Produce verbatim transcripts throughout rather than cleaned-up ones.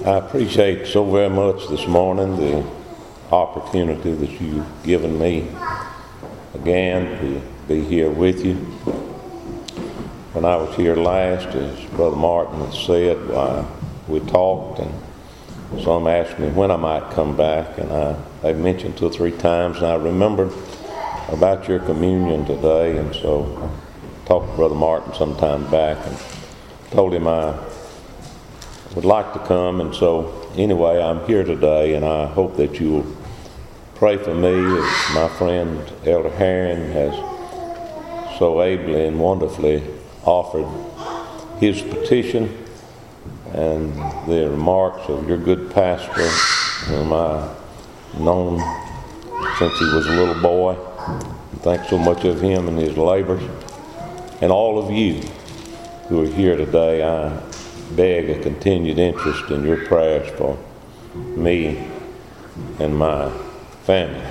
I appreciate so very much this morning the opportunity that you've given me again to be here with you. When I was here last, as Brother Martin had said, uh, we talked, and some asked me when I might come back, and I, I mentioned two or three times, and I remembered about your communion today, and so I talked to Brother Martin some time back and told him I would like to come, and so anyway, I'm here today, and I hope that you will pray for me as my friend Elder Herring has so ably and wonderfully offered his petition, and the remarks of your good pastor, whom I've known since he was a little boy. Thanks so much of him and his labors. And all of you who are here today, I beg a continued interest in your prayers for me and my family.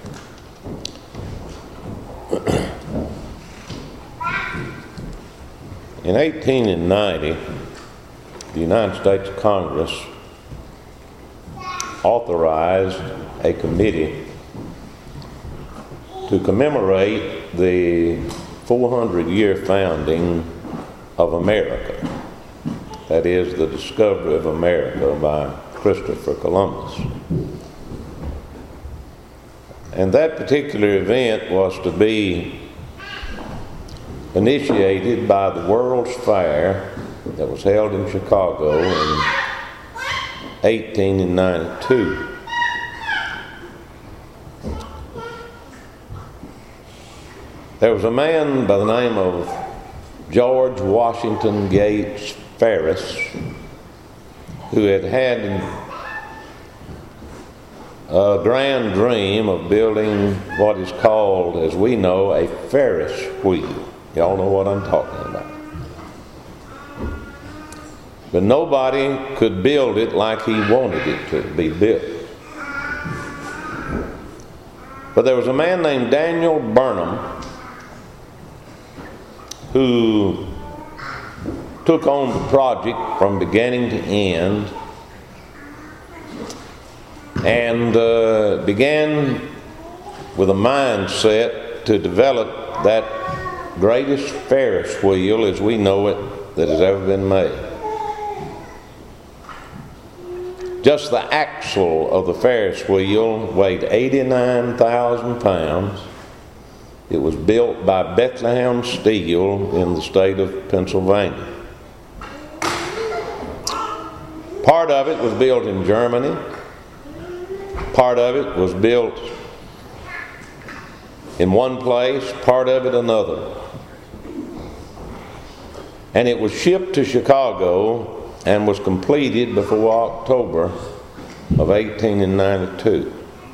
In eighteen ninety, the United States Congress authorized a committee to commemorate the four hundred year founding of America. That is, the discovery of America by Christopher Columbus. And that particular event was to be initiated by the World's Fair that was held in Chicago in eighteen ninety-two. There was a man by the name of George Washington Gates Ferris who had had a grand dream of building what is called, as we know, a Ferris wheel. Y'all know what I'm talking about. But nobody could build it like he wanted it to be built. But there was a man named Daniel Burnham who took on the project from beginning to end and uh, began with a mindset to develop that greatest Ferris wheel as we know it that has ever been made. Just the axle of the Ferris wheel weighed eighty-nine thousand pounds. It was built by Bethlehem Steel in the state of Pennsylvania. Part of it was built in Germany. Part of it was built in one place, part of it another. And it was shipped to Chicago and was completed before October of eighteen ninety-two.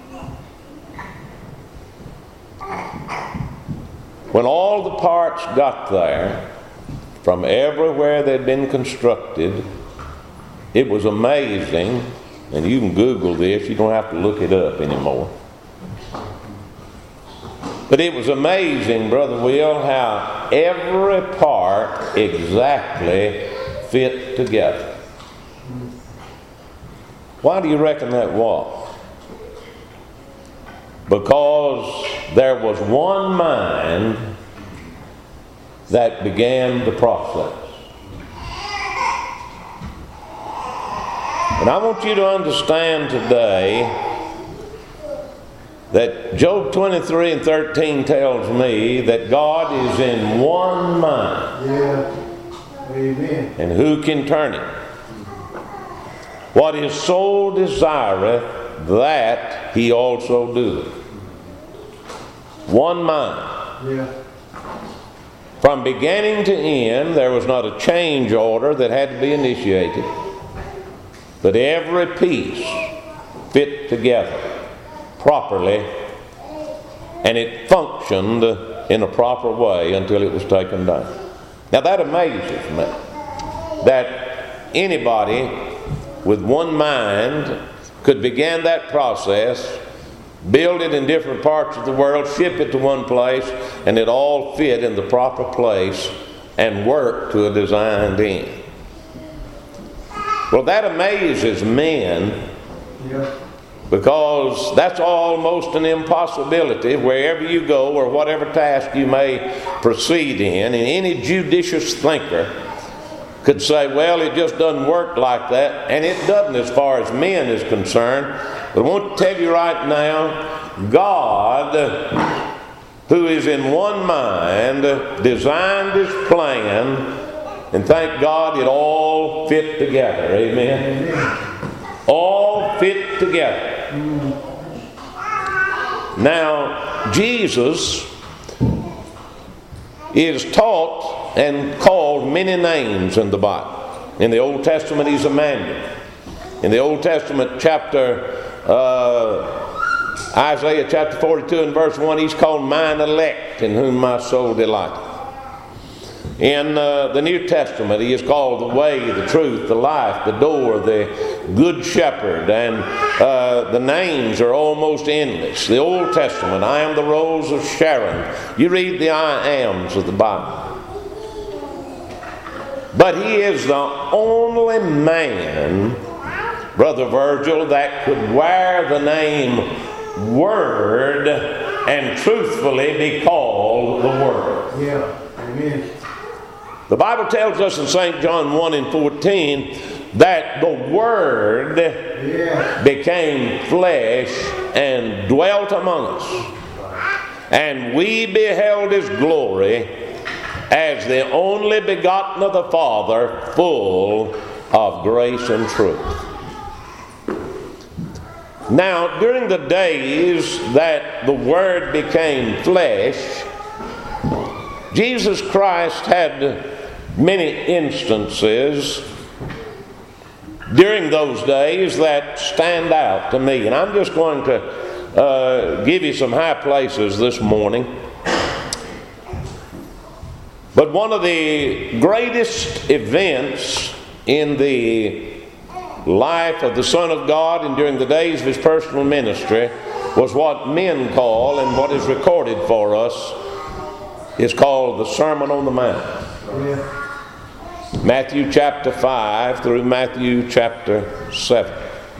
When all the parts got there, from everywhere they'd been constructed, it was amazing, and you can Google this, you don't have to look it up anymore. But it was amazing, Brother Will, how every part exactly fit together. Why do you reckon that was? Because there was one mind that began the process. And I want you to understand today that Job twenty-three and thirteen tells me that God is in one mind. Yeah. Amen. And who can turn it? What his soul desireth, that he also doeth. One mind. Yeah. From beginning to end, there was not a change order that had to be initiated, but every piece fit together properly, and it functioned in a proper way until it was taken down. Now that amazes me, that anybody with one mind could begin that process, build it in different parts of the world, ship it to one place, and it all fit in the proper place and work to a designed end. Well, that amazes men, Yeah. because that's almost an impossibility wherever you go or whatever task you may proceed in. And any judicious thinker could say, well, it just doesn't work like that. And it doesn't as far as men is concerned. But I want to tell you right now, God, who is in one mind, designed His plan, and thank God it all fit together. Amen. Amen. All fit together. Now, Jesus is taught and called many names in the Bible. In the Old Testament, He's Emmanuel. In the Old Testament, chapter uh, Isaiah chapter forty-two and verse one, He's called mine elect, in whom my soul delighteth. In uh, the New Testament, He is called the way, the truth, the life, the door, the good shepherd, and uh, the names are almost endless. The Old Testament, I am the rose of Sharon. You read the I ams of the Bible. But He is the only man, Brother Virgil, that could wear the name Word and truthfully be called the Word. Yeah. Amen. The Bible tells us in Saint John one and fourteen that the Word Yeah. became flesh and dwelt among us. And we beheld His glory as the only begotten of the Father, full of grace and truth. Now, during the days that the Word became flesh, Jesus Christ had many instances during those days that stand out to me. And I'm just going to uh, give you some high places this morning. But one of the greatest events in the life of the Son of God and during the days of His personal ministry was what men call, and what is recorded for us is called the Sermon on the Mount. Yeah. Matthew chapter five through Matthew chapter seven.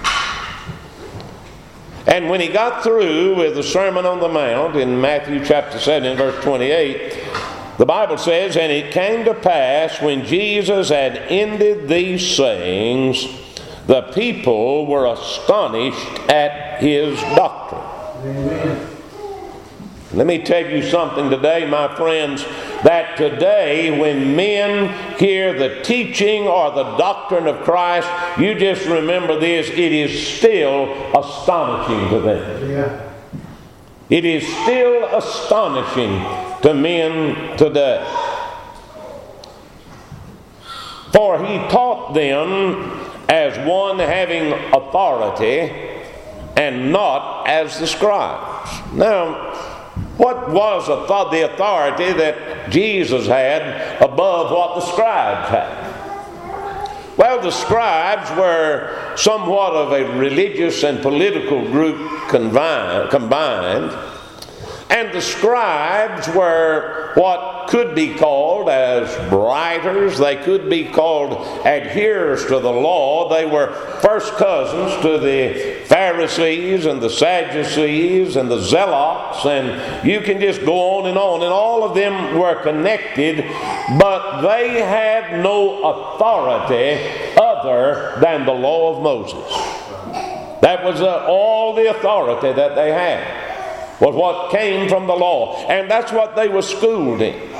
And when He got through with the Sermon on the Mount in Matthew chapter seven and verse twenty-eight, the Bible says, and it came to pass when Jesus had ended these sayings, the people were astonished at His doctrine. Amen. Let me tell you something today, my friends, that today when men hear the teaching or the doctrine of Christ, you just remember this, it is still astonishing to them. Yeah. It is still astonishing to men today. For He taught them as one having authority and not as the scribes. Now, what was the authority that Jesus had above what the scribes had? Well, the scribes were somewhat of a religious and political group combined. And the scribes were what could be called as writers. They could be called adherers to the law. They were first cousins to the Pharisees and the Sadducees and the Zealots. And you can just go on and on. And all of them were connected, but they had no authority other than the law of Moses. That was uh, all the authority that they had, was what came from the law. And that's what they were schooled in.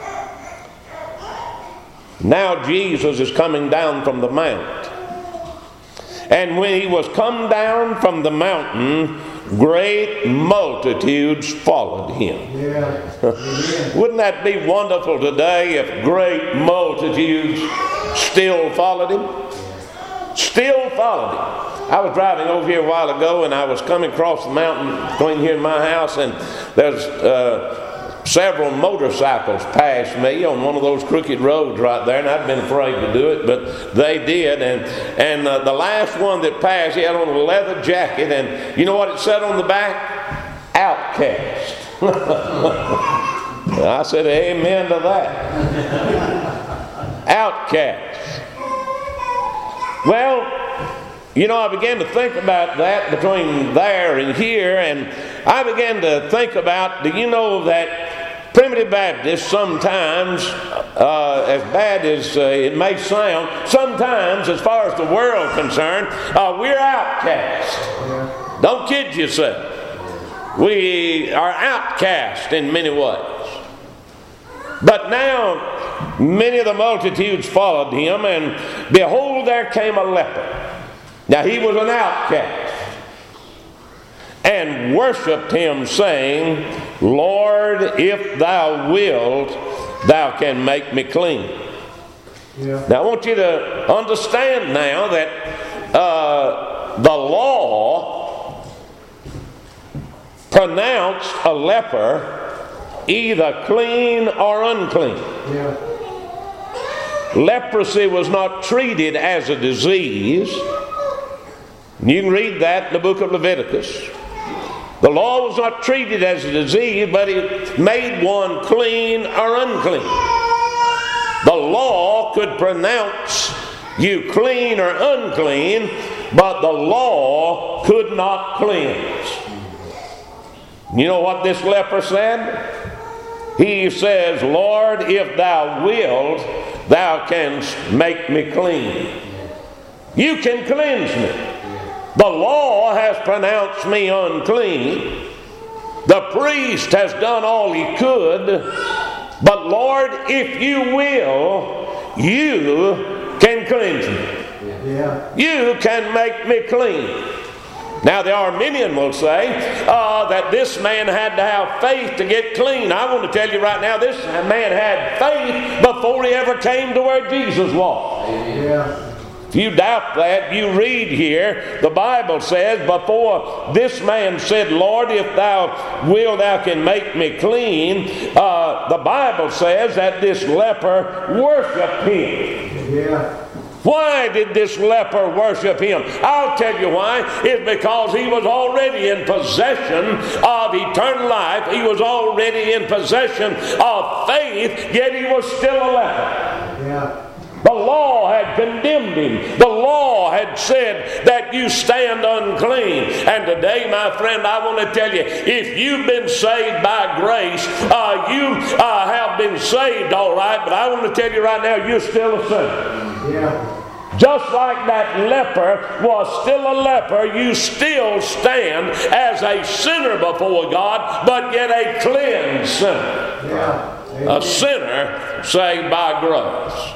Now Jesus is coming down from the mount. And when He was come down from the mountain, great multitudes followed Him. Yeah. Wouldn't that be wonderful today if great multitudes still followed Him? Still followed Him. I was driving over here a while ago, and I was coming across the mountain between here and my house, and there's uh, several motorcycles passed me on one of those crooked roads right there, and I'd been afraid to do it, but they did. And and uh, the last one that passed, he had on a leather jacket, and you know what it said on the back? Outcast. I said amen to that. Outcast. Well, you know, I began to think about that between there and here, and I began to think about, do you know that Primitive Baptists sometimes, uh, as bad as uh, it may sound, sometimes, as far as the world is concerned, uh, we're outcasts. Don't kid yourself. We are outcast in many ways. But now, many of the multitudes followed him, and behold, there came a leper. Now, he was an outcast, and worshipped him, saying, Lord, if thou wilt, thou can make me clean. Yeah. Now, I want you to understand now that uh, the law pronounced a leper either clean or unclean. Yeah. Leprosy was not treated as a disease. You can read that in the book of Leviticus. The law was not treated as a disease, but it made one clean or unclean. The law could pronounce you clean or unclean, but the law could not cleanse. You know what this leper said? He says, Lord, if thou wilt, thou canst make me clean. You can cleanse me. The law has pronounced me unclean. The priest has done all he could. But Lord, if you will, you can cleanse me. Yeah. You can make me clean. Now the Arminian will say uh, that this man had to have faith to get clean. I want to tell you right now, this man had faith before he ever came to where Jesus was. Yeah. If you doubt that, you read here, the Bible says, before this man said, Lord, if thou wilt, thou can make me clean, uh, the Bible says that this leper worshiped him. Yeah. Why did this leper worship him? I'll tell you why. It's because he was already in possession of eternal life. He was already in possession of faith, yet he was still a leper. Yeah. The law had condemned him. The law had said that you stand unclean. And today, my friend, I want to tell you, if you've been saved by grace, uh, you uh, have been saved, all right, but I want to tell you right now, you're still a sinner. Yeah. Just like that leper was still a leper, you still stand as a sinner before God, but yet a cleansed sinner. Yeah. A sinner saved by grace.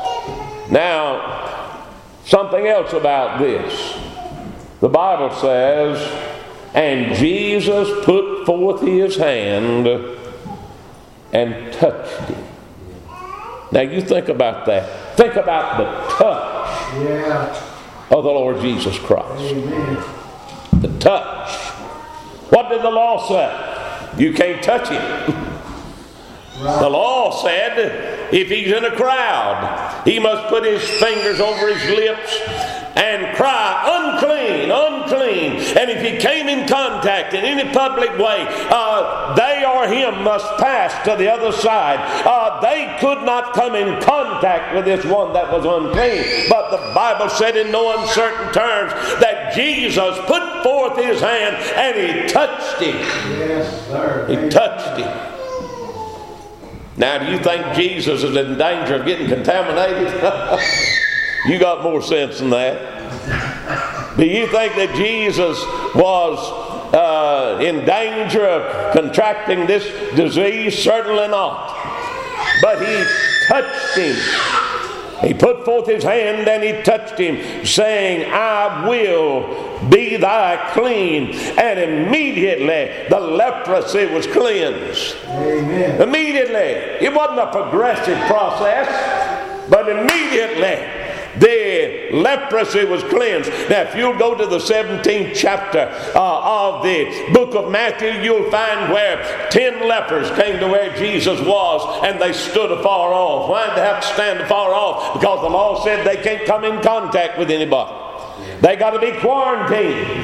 Now, something else about this. The Bible says, and Jesus put forth his hand and touched him. Now you think about that. Think about the touch Yeah. of the Lord Jesus Christ. Amen. The touch. What did the law say? You can't touch him. The law said if he's in a crowd, he must put his fingers over his lips and cry, unclean, unclean. And if he came in contact in any public way, uh, they or him must pass to the other side. Uh, they could not come in contact with this one that was unclean. But the Bible said in no uncertain terms that Jesus put forth his hand and he touched him. Yes, sir. He touched him. Now, do you think Jesus is in danger of getting contaminated? You got more sense than that. Do you think that Jesus was uh, in danger of contracting this disease? Certainly not. But he touched him. He put forth his hand and he touched him, saying, I will be thy clean. And immediately the leprosy was cleansed. Amen. Immediately. It wasn't a progressive process, but immediately the leprosy was cleansed. Now, if you'll go to the seventeenth chapter uh, of the book of Matthew, you'll find where ten lepers came to where Jesus was, and they stood afar off. Why did they have to stand afar off? Because the law said they can't come in contact with anybody. They got to be quarantined.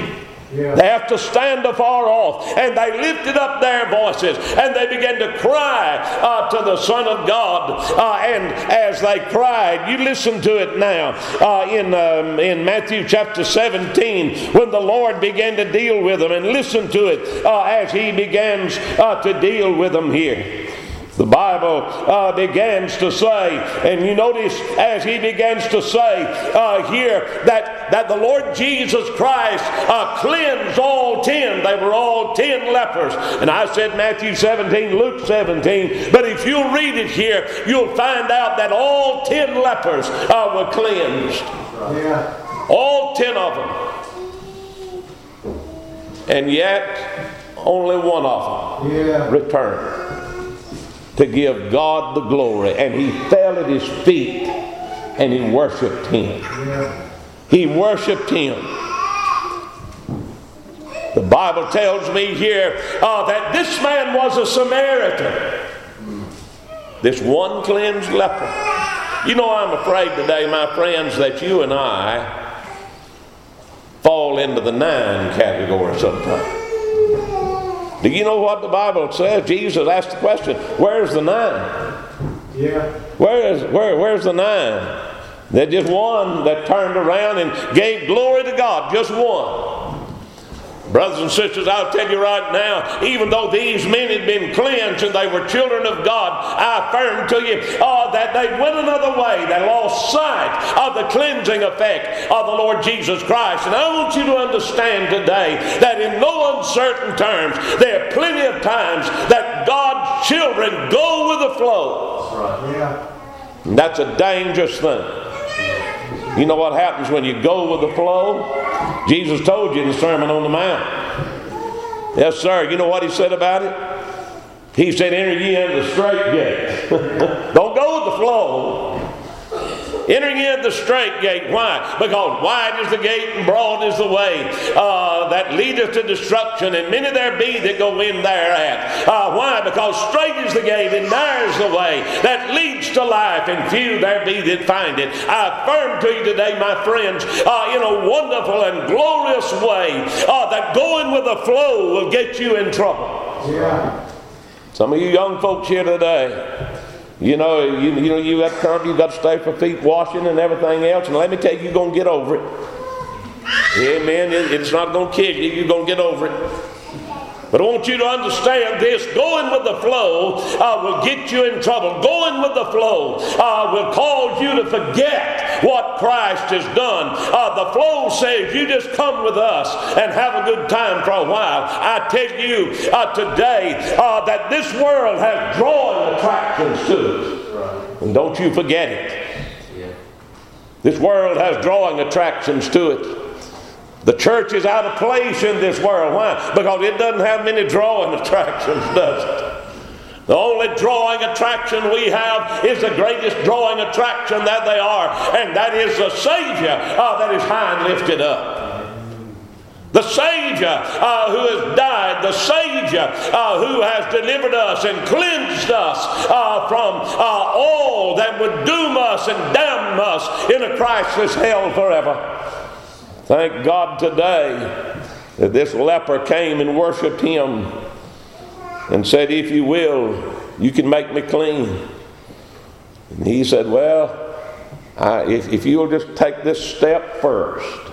Yeah. They have to stand afar off. And they lifted up their voices and they began to cry uh, to the Son of God. Uh, and as they cried, you listen to it now uh, in, um, in Matthew chapter seventeen, when the Lord began to deal with them. And listen to it uh, as He begins uh, to deal with them here. The Bible uh, begins to say, and you notice as he begins to say uh, here that, that the Lord Jesus Christ uh, cleansed all ten. They were all ten lepers. And I said Matthew seventeen, Luke seventeen. But if you'll read it here, you'll find out that all ten lepers uh, were cleansed. Yeah. All ten of them. And yet, only one of them Yeah. returned to give God the glory. And he fell at his feet and he worshiped Him. Yeah. He worshiped Him. The Bible tells me here uh, that this man was a Samaritan. This one cleansed leper. You know, I'm afraid today, my friends, that you and I fall into the nine category sometimes. Do you know what the Bible says? Jesus asked the question, where's the nine? Yeah. Where is, where, where's the nine? There's just one that turned around and gave glory to God. Just one. Brothers and sisters, I'll tell you right now, even though these men had been cleansed and they were children of God, I affirm to you uh, that they went another way. They lost sight of the cleansing effect of the Lord Jesus Christ. And I want you to understand today that in no uncertain terms, there are plenty of times that God's children go with the flow. That's right. Yeah. And that's a dangerous thing. You know what happens when you go with the flow? Jesus told you in the Sermon on the Mount. Yes, sir. You know what He said about it? He said, enter ye into the straight gate. Don't go with the flow. Enter ye into the straight gate. Why? Because wide is the gate and broad is the way uh, that leadeth to destruction, and many there be that go in thereat. Uh, why? Because straight is the gate and narrow is the way that leads to life, and few there be that find it. I affirm to you today, my friends, uh, in a wonderful and glorious way, uh, that going with the flow will get you in trouble. Yeah. Some of you young folks here today, You know, you, you know, you got to come, you got to stay for feet washing and everything else. And let me tell you, you're going to get over it. Amen. It, it's not going to kill you. You're going to get over it. But I want you to understand this. Going with the flow uh, will get you in trouble. Going with the flow uh, will cause you to forget what Christ has done. Uh, the flow says you just come with us and have a good time for a while. I tell you uh, today uh, that this world has drawing attractions to it. And don't you forget it. This world has drawing attractions to it. The church is out of place in this world. Why? Because it doesn't have many drawing attractions, does it? The only drawing attraction we have is the greatest drawing attraction that they are, and that is the Savior uh, that is high and lifted up. The Savior uh, who has died, the Savior uh, who has delivered us and cleansed us uh, from uh, all that would doom us and damn us in a Christless hell forever. Thank God today that this leper came and worshiped Him and said, if you will, you can make me clean. And he said, well, I, if, if you'll just take this step first.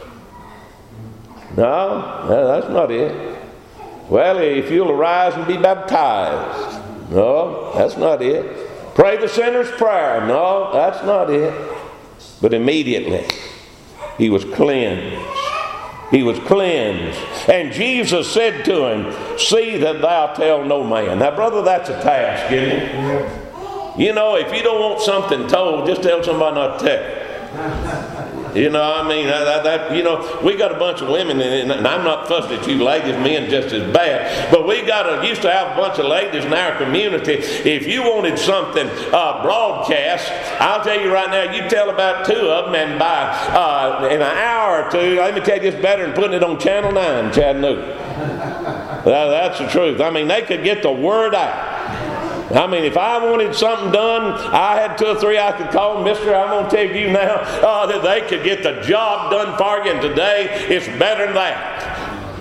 No, that's not it. Well, if you'll arise and be baptized. No, that's not it. Pray the sinner's prayer. No, that's not it. But immediately, he was cleansed. He was cleansed. And Jesus said to him, see that thou tell no man. Now, brother, that's a task, isn't it? You know, if you don't want something told, just tell somebody not to tell. You know, I mean, that, that, you know, we got a bunch of women, and I'm not fussing at you ladies, men just as bad, but we got a, used to have a bunch of ladies in our community. If you wanted something uh, broadcast, I'll tell you right now, you tell about two of them, and by uh, in an hour or two, let me tell you, it's better than putting it on Channel nine, Chattanooga. that, that's the truth. I mean, they could get the word out. I mean, if I wanted something done, I had two or three I could call. Mister, I'm going to tell you now uh, that they could get the job done for you, and today it's better than that.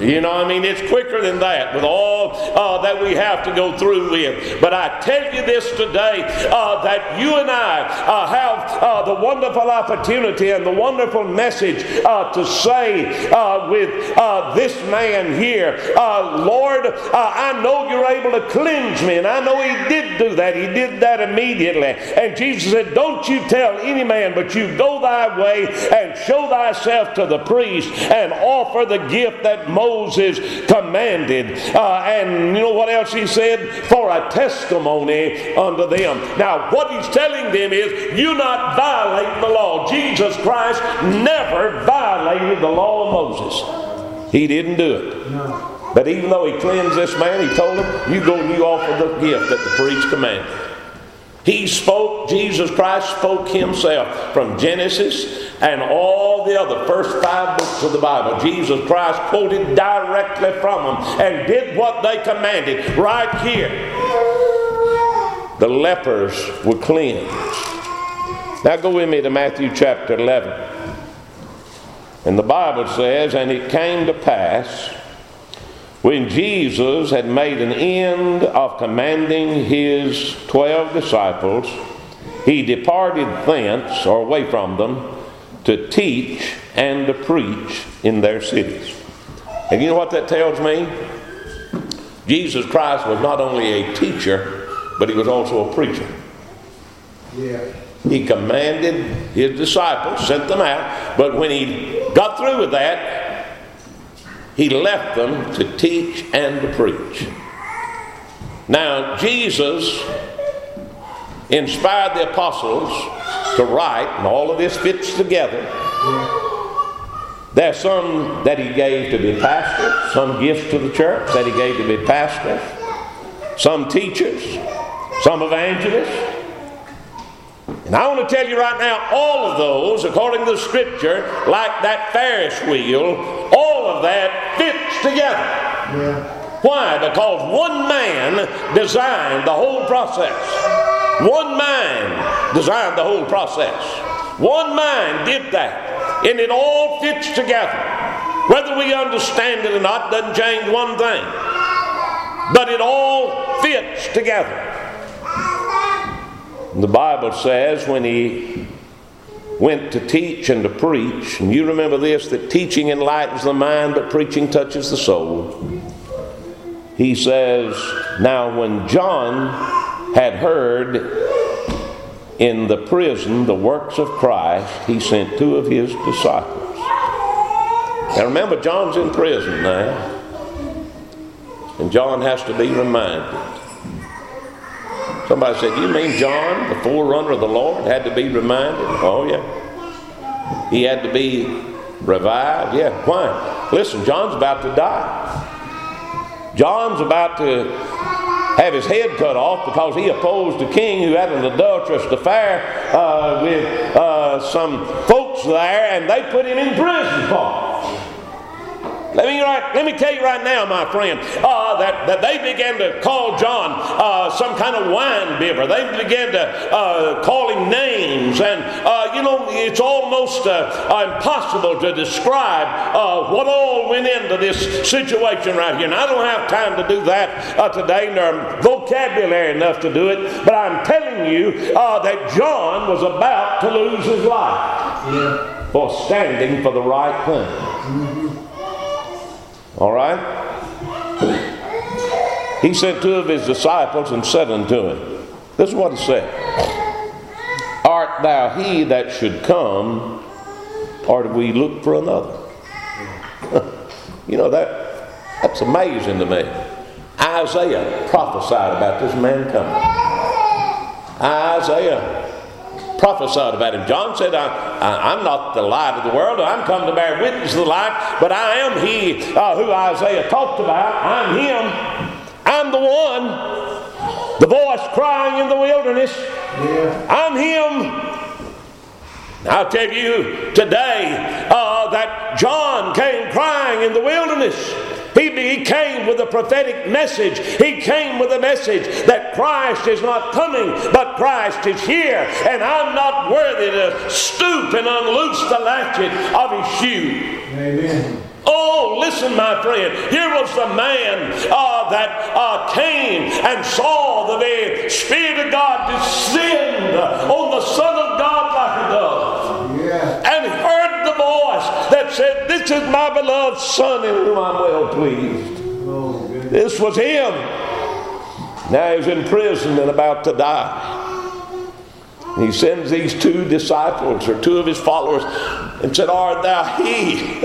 You know, I mean, it's quicker than that with all uh, that we have to go through with. But I tell you this today, uh, that you and I uh, have uh, the wonderful opportunity and the wonderful message uh, to say uh, with uh, this man here, uh, Lord, uh, I know you're able to cleanse me. And I know he did do that. He did that immediately. And Jesus said, don't you tell any man, but you go thy way and show thyself to the priest and offer the gift that Moses commanded. Uh, and you know what else he said? For a testimony unto them. Now, what he's telling them is, you're not violating the law. Jesus Christ never violated the law of Moses. He didn't do it. No. But even though he cleansed this man, he told him, you go and you offer the gift that the priest commanded. He spoke, Jesus Christ spoke himself from Genesis and all the other first five books of the Bible. Jesus Christ quoted directly from them and did what they commanded right here. The lepers were cleansed. Now go with me to Matthew chapter eleven. And the Bible says, and it came to pass, when Jesus had made an end of commanding his twelve disciples, he departed thence, or away from them, to teach and to preach in their cities. And you know what that tells me? Jesus Christ was not only a teacher, but he was also a preacher. Yeah. He commanded his disciples, sent them out, but when he got through with that, he left them to teach and to preach. Now, Jesus inspired the apostles to write, and all of this fits together. There's some that he gave to be pastors, some gifts to the church that he gave to be pastors, some teachers, some evangelists. And I want to tell you right now, all of those, according to the Scripture, like that Ferris wheel, all of that fits together. Yeah. Why? Because one man designed the whole process. One mind designed the whole process. One mind did that. And it all fits together. Whether we understand it or not doesn't change one thing. But it all fits together. The Bible says when he went to teach and to preach, and you remember this, that teaching enlightens the mind, but preaching touches the soul. He says, now when John had heard in the prison the works of Christ, he sent two of his disciples. Now remember, John's in prison now, and John has to be reminded. Somebody said, you mean John, the forerunner of the Lord, had to be reminded? Oh, yeah. He had to be revived? Yeah. Why? Listen, John's about to die. John's about to have his head cut off because he opposed a king who had an adulterous affair uh, with uh, some folks there, and they put him in prison for it. Let me, right, let me tell you right now, my friend, uh, that, that they began to call John uh, some kind of wine bibber. They began to uh, call him names. And, uh, you know, it's almost uh, impossible to describe uh, what all went into this situation right here. And I don't have time to do that uh, today, nor vocabulary enough to do it. But I'm telling you uh, that John was about to lose his life Yeah. for standing for the right thing. Mm-hmm. All right? He sent two of his disciples and said unto him, this is what he said, art thou he that should come, or do we look for another? You know, that that's amazing to me. Isaiah prophesied about this man coming. Isaiah prophesied about him. John said, I, I, I'm not the light of the world. I'm come to bear witness to the light, but I am he uh, who Isaiah talked about. I'm him. I'm the one. The voice crying in the wilderness. Yeah. I'm him. I'll tell you today uh, that John came crying in the wilderness. He, he came with a prophetic message. He came with a message that Christ is not coming, but Christ is here. And I'm not worthy to stoop and unloose the latchet of his shoe. Amen. Oh, listen, my friend, here was the man uh, that uh, came and saw the very Spirit of God descend on the Son of God like a dove. Yeah. And heard the voice that said, "This is my beloved Son in whom I'm well pleased." Oh, goodness. This was him. Now he's in prison and about to die. He sends these two disciples, or two of his followers, and said, "Art thou he?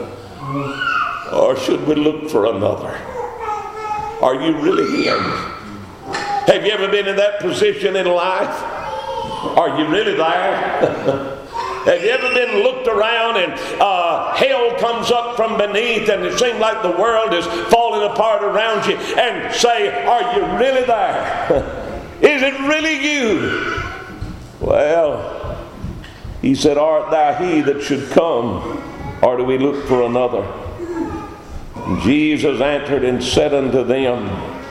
Or should we look for another? Are you really him?" Have you ever been in that position in life? Are you really there? Have you ever been looked around and uh, hell comes up from beneath and it seems like the world is falling apart around you, and say, "Are you really there? Is it really you?" Well, he said, "Art thou he that should come, or do we look for another?" And Jesus answered and said unto them,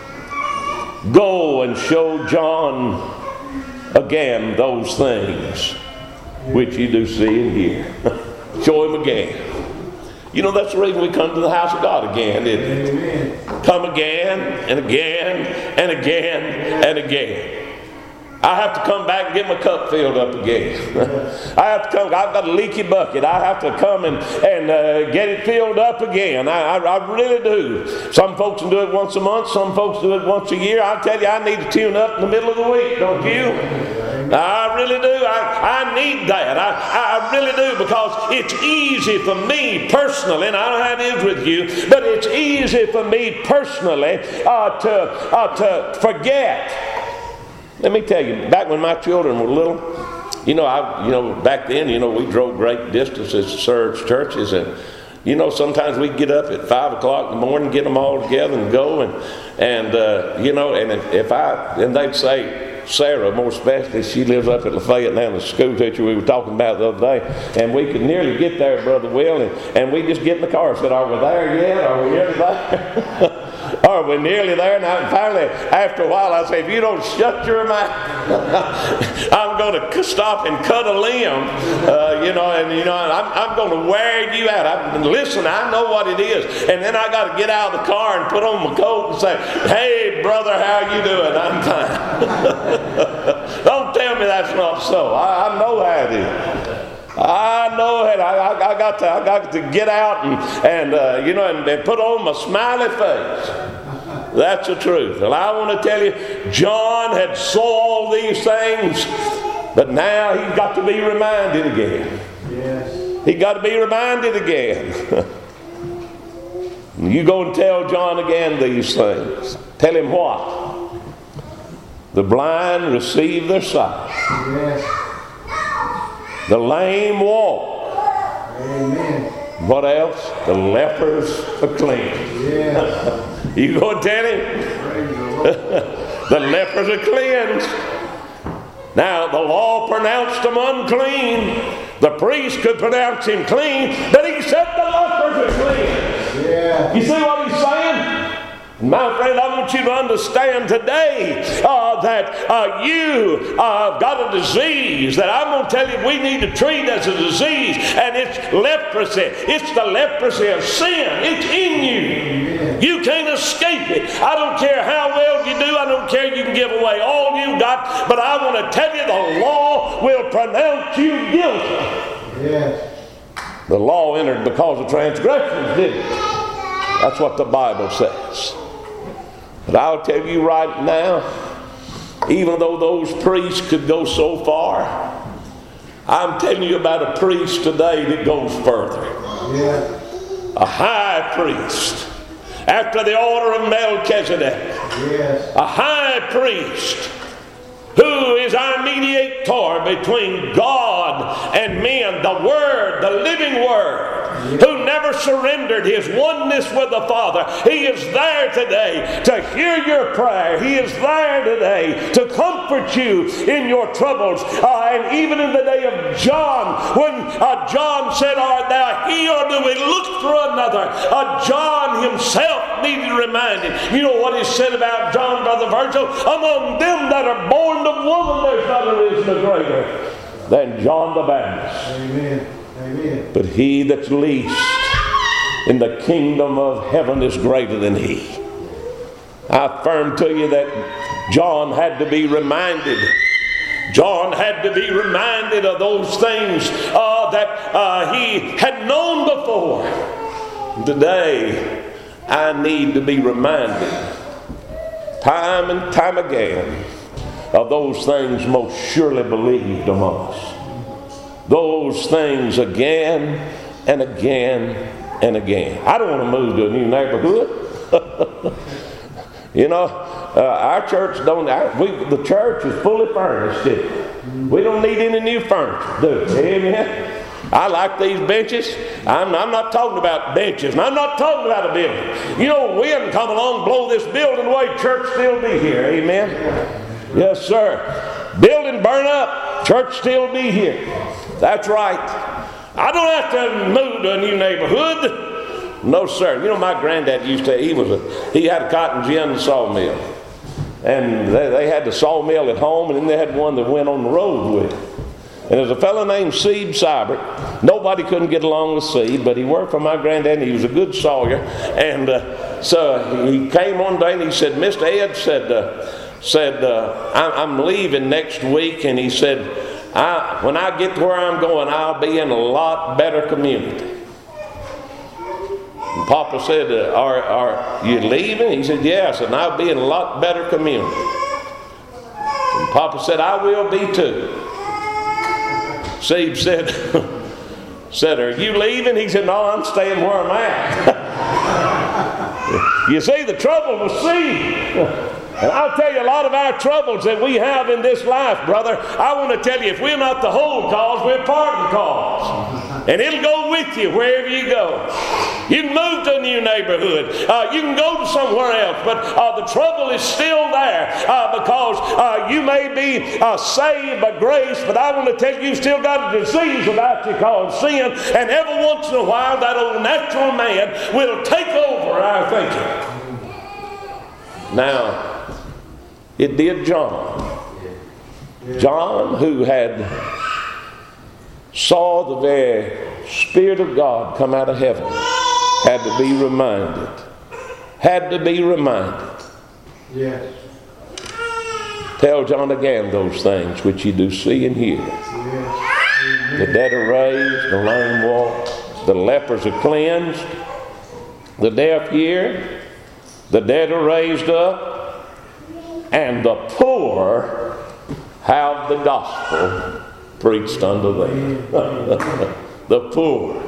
"Go and show John again those things which you do see and hear." Show him again. You know, that's the reason we come to the house of God again, isn't it? Amen. Come again and again and again and again. I have to come back and get my cup filled up again. I have to come. I've got a leaky bucket. I have to come and, and uh, get it filled up again. I, I, I really do. Some folks can do it once a month. Some folks do it once a year. I tell you, I need to tune up in the middle of the week, don't you? I really do. I, I need that. I, I really do, because it's easy for me personally, and I don't know how it is with you, but it's easy for me personally uh, to, uh, to forget. Let me tell you, back when my children were little, you know, I, you know, back then, you know, we drove great distances to serve churches, and you know, sometimes we'd get up at five o'clock in the morning, get them all together, and go, and and uh, you know, and if, if I, and they'd say, Sarah, more especially, she lives up at Lafayette now, the school teacher we were talking about the other day, and we could nearly get there, Brother Will, and, and we just get in the car and said, "Are we there yet? Are we nearly there?" Are we nearly there now? And finally, after a while, I say, "If you don't shut your mouth, I'm going to stop and cut a limb, uh, you know, and you know, I'm, I'm going to wear you out. I, listen, I know what it is." And then I got to get out of the car and put on my coat and say, "Hey, brother, how you doing?" "I'm fine." Don't tell me that's not so. I, I know how it is. I know it. I, I, I got to. I got to get out and and uh, you know and, and put on my smiley face. That's the truth. And I want to tell you, John had saw all these things, but now he's got to be reminded again. Yes. He got to be reminded again. You go and tell John again these things. Tell him what? The blind receive their sight. Yes. The lame walk. Amen. What else? The lepers are clean. Yes. You go and tell him. Praise the Lord. The lepers are cleansed. Now, the law pronounced them unclean. The priest could pronounce him clean, but he said the lepers are clean. Yeah. You see what he's saying? My friend, I want you to understand today uh, that uh, you uh, got a disease that I'm going to tell you we need to treat as a disease, and it's leprosy. It's the leprosy of sin. It's in you. You can't escape it. I don't care how well you do. I don't care you can give away all you got, but I want to tell you the law will pronounce you guilty. Yes. The law entered because of transgressions, didn't it? That's what the Bible says. But I'll tell you right now, even though those priests could go so far, I'm telling you about a priest today that goes further. Yeah. A high priest, after the order of Melchizedek. Yes. A high priest who is our mediator between God and men, the Word, the living Word, who never surrendered his oneness with the Father. He is there today to hear your prayer. He is there today to comfort you in your troubles. Uh, and even in the day of John, when uh, John said, "Art thou he, or do we look for another?" Uh, John himself needed reminding. You know what is said about John, Brother Virgil? Among them that are born of woman, there's not arisen a greater than John the Baptist. Amen. Amen. But he that's least in the kingdom of heaven is greater than he. I affirm to you that John had to be reminded. John had to be reminded of those things uh, that uh, he had known before. Today, I need to be reminded time and time again of those things most surely believed among us. Those things again and again and again. I don't want to move to a new neighborhood. You know, uh, our church don't, our, we, the church is fully furnished. We don't need any new furniture, do we? Amen. I like these benches. I'm, I'm not talking about benches, and I'm not talking about a building. You know, wind come along, blow this building away, church still be here. Amen. Yes, sir. Building burn up, church still be here. That's right. I don't have to move to a new neighborhood. No, sir. You know, my granddad used to, he was a, he had a cotton gin sawmill. And they, they had the sawmill at home, and then they had one that went on the road with it. And there's a fellow named Seed Seibert. Nobody couldn't get along with Seed, but he worked for my granddad, and he was a good sawyer. And uh, so he came one day, and he said, Mister Ed said, uh, said uh, I'm leaving next week. And he said, I, when I get to where I'm going, I'll be in a lot better community. And Papa said, uh, are, are you leaving? He said, yes, and I'll be in a lot better community. And Papa said, I will be too. Seed said, said, are you leaving? He said, no, I'm staying where I'm at. You see, the trouble was seed. And I'll tell you a lot of our troubles that we have in this life, brother. I want to tell you, if we're not the whole cause, we're part of the cause. And it'll go with you wherever you go. You can move to a new neighborhood. Uh, you can go to somewhere else. But uh, the trouble is still there uh, because uh, you may be uh, saved by grace, but I want to tell you, you've still got a disease about you called sin. And every once in a while, that old natural man will take over our thinking. Now, it did John. John, who had saw the very Spirit of God come out of heaven, had to be reminded. Had to be reminded. Yes. Tell John again those things which you do see and hear. Yes. The dead are raised, the lame walk, the lepers are cleansed, the deaf hear, the dead are raised up, and the poor have the gospel preached unto them. The poor.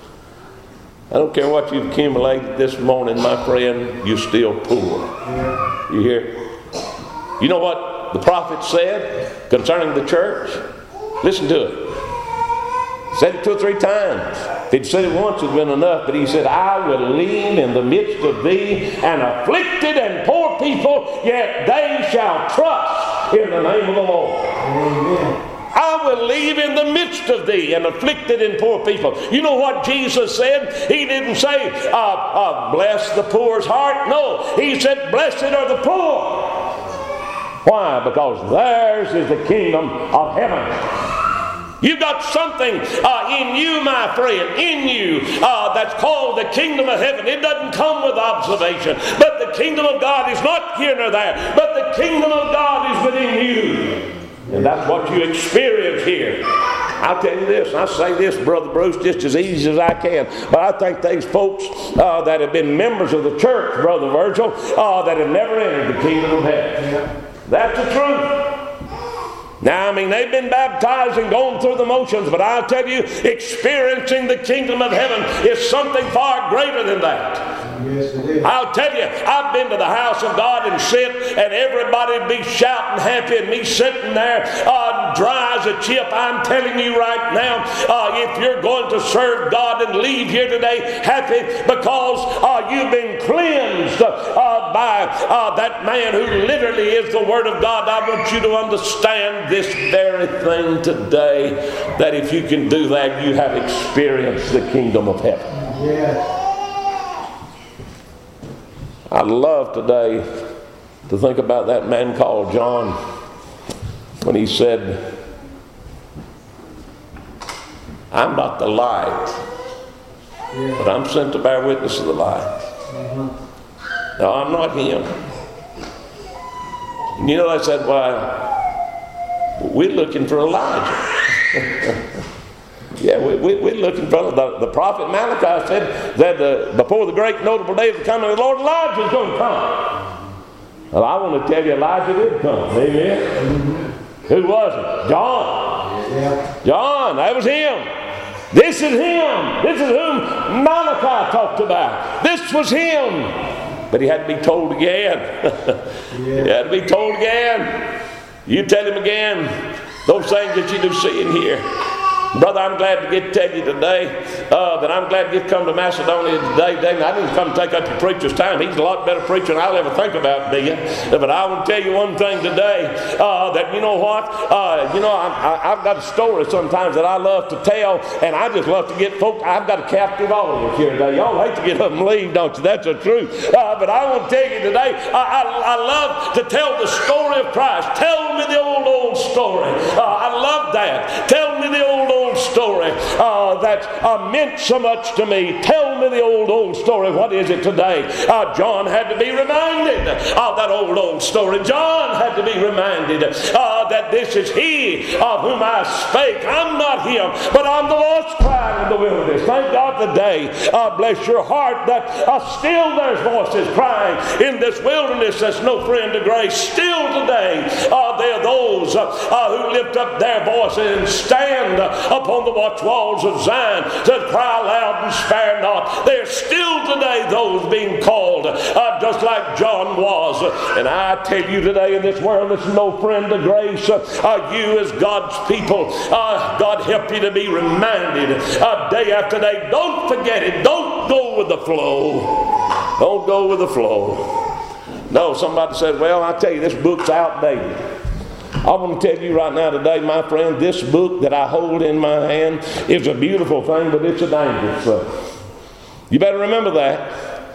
I don't care what you've accumulated this morning, my friend, you're still poor. You hear? You know what the prophet said concerning the church? Listen to it. He said it two or three times. If he'd said it once, it would have been enough. But he said, I will leave in the midst of thee an afflicted and poor people, yet they shall trust in the name of the Lord. Amen. I will leave in the midst of thee an afflicted and poor people. You know what Jesus said? He didn't say, uh, uh, bless the poor's heart. No, he said, blessed are the poor. Why? Because theirs is the kingdom of heaven. You've got something uh, in you, my friend, in you uh, that's called the kingdom of heaven. It doesn't come with observation. But the kingdom of God is not here nor there. But the kingdom of God is within you. And that's what you experience here. I'll tell you this, and I say this, Brother Bruce, just as easy as I can. But I think these folks uh, that have been members of the church, Brother Virgil, uh, that have never entered the kingdom of heaven. That's the truth. Now, I mean, they've been baptized and gone through the motions, but I'll tell you, experiencing the kingdom of heaven is something far greater than that. Yes, it is. I'll tell you, I've been to the house of God and sit, and everybody'd be shouting happy, and me sitting there uh, dry as a chip. I'm telling you right now, uh, if you're going to serve God and leave here today happy because uh, you've been cleansed uh, by uh, that man who literally is the Word of God, I want you to understand this very thing today, that if you can do that, you have experienced the kingdom of heaven. Yes. I love today to think about that man called John when he said, I'm not the light Yeah. but I'm sent to bear witness of the light. Mm-hmm. No, I'm not him. And you know, they said, why, we're looking for Elijah. Yeah, we, we, we're looking for the, the prophet Malachi said that uh, before the great notable day of the coming of the Lord, Elijah's going to come. Well, I want to tell you, Elijah did come. Amen. Mm-hmm. Who was it? John. Yeah. John, that was him. This is him. This is whom Malachi talked about. This was him. But he had to be told again. Yeah. He had to be told again. You tell him again those things that you do see and hear. Brother, I'm glad to get to tell you today uh, that I'm glad to get come to Macedonia today. David, I didn't come to take up your preacher's time. He's a lot better preacher than I'll ever think about being. But I want to tell you one thing today, uh, that you know what? Uh, you know, I, I, I've got a story sometimes that I love to tell, and I just love to get folks. I've got a captive audience here today. Y'all hate to get up and leave, don't you? That's the truth. Uh, but I want to tell you today, I, I, I love to tell the story of Christ. Tell me the old, old story. Uh, I love that. Tell me the old, old story uh, that uh, meant so much to me. Tell me the old, old story. What is it today? Uh, John had to be reminded of that old, old story. John had to be reminded uh, that this is he of whom I spake. I'm not him, but I'm the lost crying in the wilderness. Thank God today, uh, bless your heart, that uh, still there's voices crying in this wilderness that's no friend to grace. Still today, uh, there are those uh, uh, who lift up their voices and stand uh, upon the watch walls of Zion, that cry loud and spare not. There's still today those being called uh, just like John was. And I tell you today, in this world that's no friend to grace, uh, uh, you as God's people, uh, God help you to be reminded uh, day after day. Don't forget it. Don't go with the flow. Don't go with the flow. No, somebody said, well, I tell you, this book's outdated. I want to tell you right now today, my friend, this book that I hold in my hand is a beautiful thing, but it's a dangerous thing. You better remember that.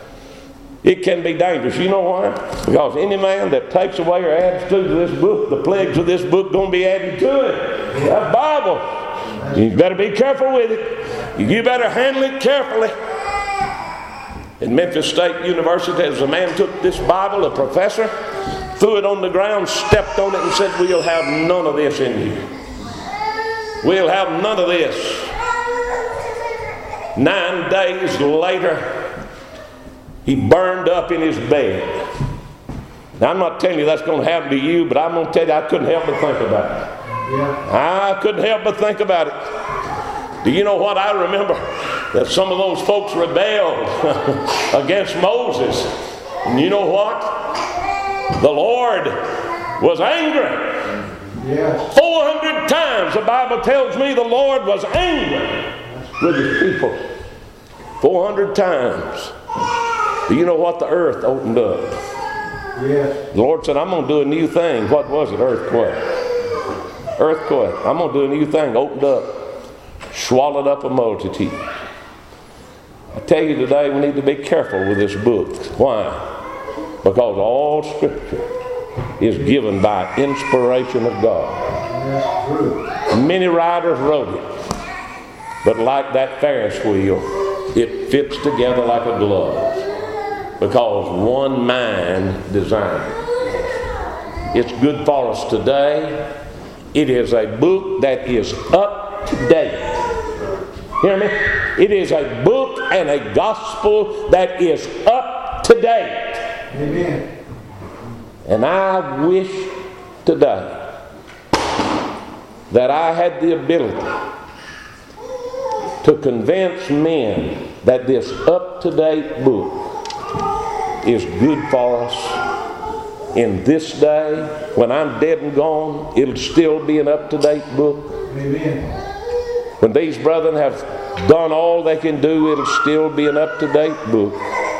It can be dangerous. You know why? Because any man that takes away or adds to this book, the plagues of this book going to be added to it. That Bible. You better be careful with it. You better handle it carefully. At Memphis State University, as a man took this Bible, a professor, threw it on the ground, stepped on it, and said, we'll have none of this in here. We'll have none of this. Nine days later, he burned up in his bed. Now, I'm not telling you that's going to happen to you, but I'm going to tell you I couldn't help but think about it. Yeah. I couldn't help but think about it. Do you know what? I remember that some of those folks rebelled against Moses. And you know what? The Lord was angry. Yes. four hundred times the Bible tells me the Lord was angry with his people. four hundred times. Do you know what? The earth opened up. Yes. The Lord said, I'm going to do a new thing. What was it? Earthquake. Earthquake. I'm going to do a new thing. Opened up. Swallowed up a multitude. I tell you today, we need to be careful with this book. Why? Because all Scripture is given by inspiration of God. That's true. Many writers wrote it, but like that Ferris wheel, it fits together like a glove because one mind designed it. It's good for us today. It is a book that is up to date. Hear me? It is a book and a gospel that is up to date. Amen. And I wish today that I had the ability to convince men that this up-to-date book is good for us in this day. When I'm dead and gone, it'll still be an up-to-date book. Amen. When these brethren have done all they can do, it'll still be an up-to-date book.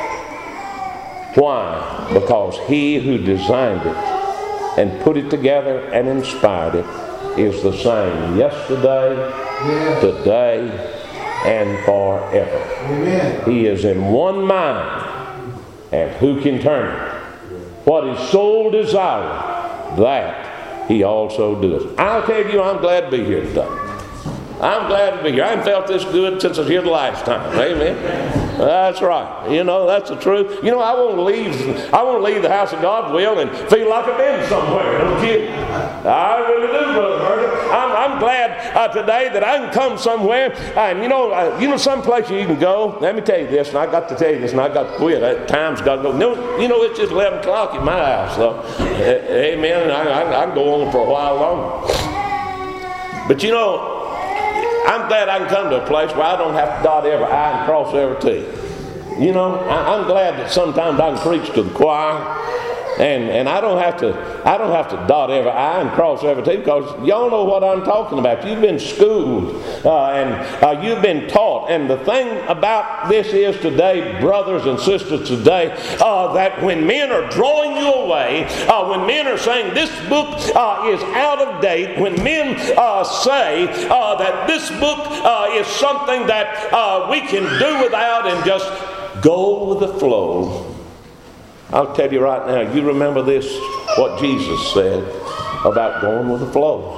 Why? Because he who designed it and put it together and inspired it is the same yesterday, Yes. today, and forever. Amen. He is in one mind, and who can turn it? What his soul desires, that he also does. I'll tell you, I'm glad to be here today. I'm glad to be here. I haven't felt this good since I was here the last time. Amen. That's right. You know, that's the truth. You know, I won't leave. I won't leave the house of God's will and feel like I've been somewhere. Don't you? I really do, Brother Murder. I'm, I'm glad uh, today that I can come somewhere. And you know, uh, you know, some place you can go. Let me tell you this, and I got to tell you this, and I got to quit. That time's got to go. No, you know, it's just eleven o'clock at my house. So, uh, amen. And I, I, I can go on for a while longer. But you know, I'm glad I can come to a place where I don't have to dot every I and cross every T. You know, I, I'm glad that sometimes I can preach to the choir, and, and I don't have to I don't have to dot every I and cross every T, because y'all know what I'm talking about. You've been schooled uh, and uh, you've been taught. And the thing about this is today, brothers and sisters today, uh, that when men are drawing you away, uh, when men are saying this book uh, is out of date, when men uh, say uh, that this book uh, is something that uh, we can do without and just go with the flow, I'll tell you right now, you remember this, what Jesus said about going with the flow.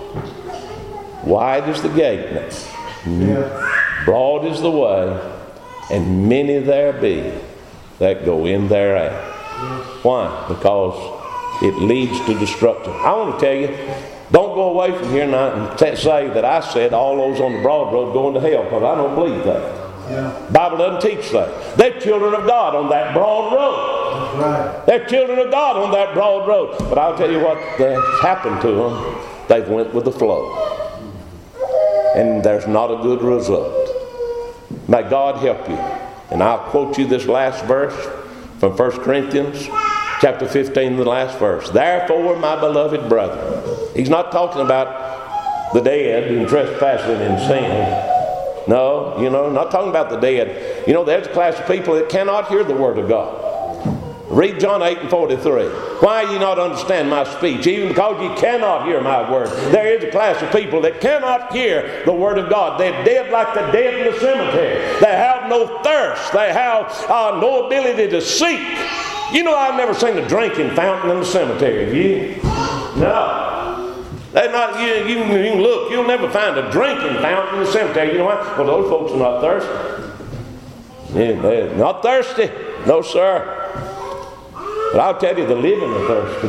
Wide is the gate, Yeah. broad is the way, and many there be that go in thereat. Why? Because it leads to destruction. I want to tell you, don't go away from here now and t- say that I said all those on the broad road going to hell, because I don't believe that. Yeah. Bible doesn't teach that. They're children of God on that broad road. That's right. They're children of God on that broad road. But I'll tell you what has happened to them. They've went with the flow. And there's not a good result. May God help you. And I'll quote you this last verse from First Corinthians chapter fifteen, the last verse. Therefore, my beloved brethren. He's not talking about the dead and trespassing in sin. No, you know, not talking about the dead. You know, there's a class of people that cannot hear the Word of God. Read John eight and forty-three. Why you not understand my speech? Even because you cannot hear my word. There is a class of people that cannot hear the Word of God. They're dead like the dead in the cemetery. They have no thirst. They have uh, no ability to seek. You know, I've never seen a drinking fountain in the cemetery. Have you? No. They're not, you, you, you can look, you'll never find a drinking fountain in the cemetery. You know why? Well, those folks are not thirsty. Yeah, they're not thirsty. No, sir. But I'll tell you, the living are thirsty.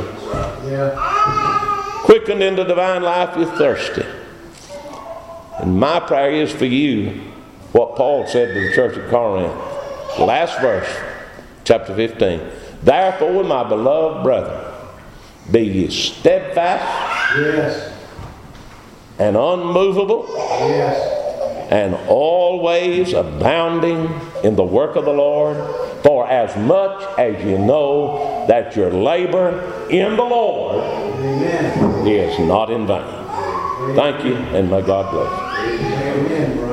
Yeah. Quickened into divine life, you're thirsty. And my prayer is for you what Paul said to the church at Corinth. Last verse, chapter fifteen. Therefore, my beloved brethren, be ye steadfast, Yes. and unmovable, Yes. and always abounding in the work of the Lord, for as much as you know that your labor in the Lord Amen. is not in vain. Thank you, and may God bless you. Amen, brother.